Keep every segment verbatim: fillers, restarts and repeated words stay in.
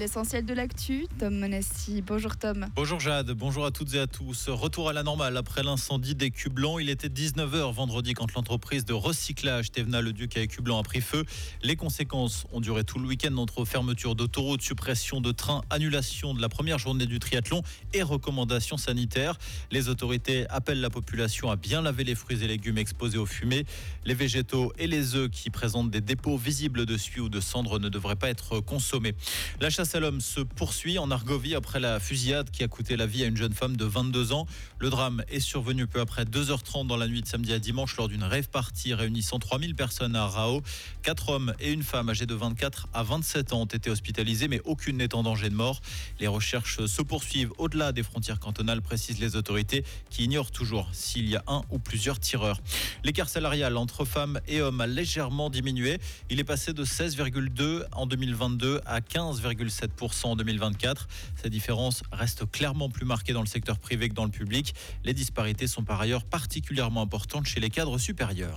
l'essentiel de l'actu. Tom Monesti, bonjour Tom. Bonjour Jade, bonjour à toutes et à tous. Retour à la normale après l'incendie des Cublans. Il était dix-neuf heures vendredi quand l'entreprise de recyclage Thévenat-le-Duc à Écublens a pris feu. Les conséquences ont duré tout le week-end entre fermeture d'autoroutes, suppression de trains, annulation de la première journée du triathlon et recommandations sanitaires. Les autorités appellent la population à bien laver les fruits et légumes exposés aux fumées. Les végétaux et les œufs qui présentent des dépôts visibles de suie ou de cendres ne devraient pas être consommés. La chasse à l'homme se poursuit en Argovie après la fusillade qui a coûté la vie à une jeune femme de vingt-deux ans. Le drame est survenu peu après deux heures trente dans la nuit de samedi à dimanche lors d'une rave party réunissant trois mille personnes à Rao. Quatre hommes et une femme âgés de vingt-quatre à vingt-sept ans ont été hospitalisés, mais aucune n'est en danger de mort. Les recherches se poursuivent au-delà des frontières cantonales, précisent les autorités, qui ignorent toujours s'il y a un ou plusieurs tireurs. L'écart salarial entre femmes et hommes a légèrement diminué. Il est passé de seize virgule deux en deux mille vingt-deux à quinze virgule sept pour cent en deux mille vingt-quatre. Ces différences restent clairement plus marquées dans le secteur privé que dans le public. Les disparités sont par ailleurs particulièrement importantes chez les cadres supérieurs.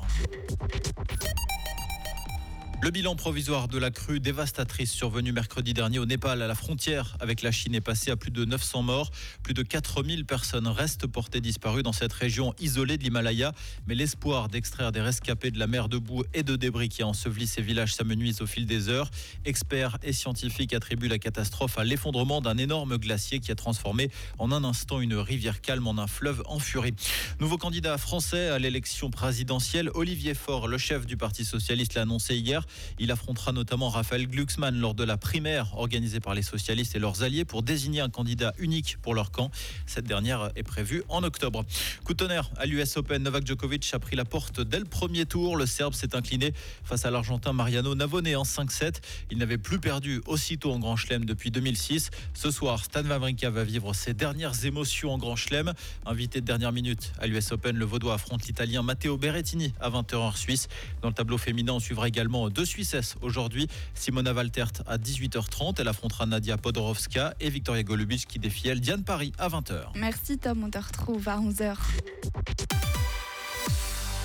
Le bilan provisoire de la crue dévastatrice survenue mercredi dernier au Népal à la frontière avec la Chine est passé à plus de neuf cents morts. Plus de quatre mille personnes restent portées disparues dans cette région isolée de l'Himalaya. Mais l'espoir d'extraire des rescapés de la mer de boue et de débris qui a enseveli ces villages s'amenuise au fil des heures. Experts et scientifiques attribuent la catastrophe à l'effondrement d'un énorme glacier qui a transformé en un instant une rivière calme en un fleuve en furie. Nouveau candidat français à l'élection présidentielle, Olivier Faure, le chef du Parti socialiste, l'a annoncé hier. Il affrontera notamment Raphaël Glucksmann lors de la primaire organisée par les socialistes et leurs alliés pour désigner un candidat unique pour leur camp. Cette dernière est prévue en octobre. Coup de tonnerre à l'U S Open, Novak Djokovic a pris la porte dès le premier tour. Le Serbe s'est incliné face à l'Argentin Mariano Navone en cinq sept. Il n'avait plus perdu aussitôt en Grand Chelem depuis deux mille six. Ce soir, Stan Wawrinka va vivre ses dernières émotions en Grand Chelem. Invité de dernière minute à l'U S Open, le Vaudois affronte l'Italien Matteo Berrettini à vingt heures heure suisse. Dans le tableau féminin, on suivra également deux Suissesses aujourd'hui. Simona Waltert à dix-huit heures trente. Elle affrontera Nadia Podorowska et Victoria Golubic qui défie elle Diane Paris à vingt heures. Merci Tom, on te retrouve à onze heures.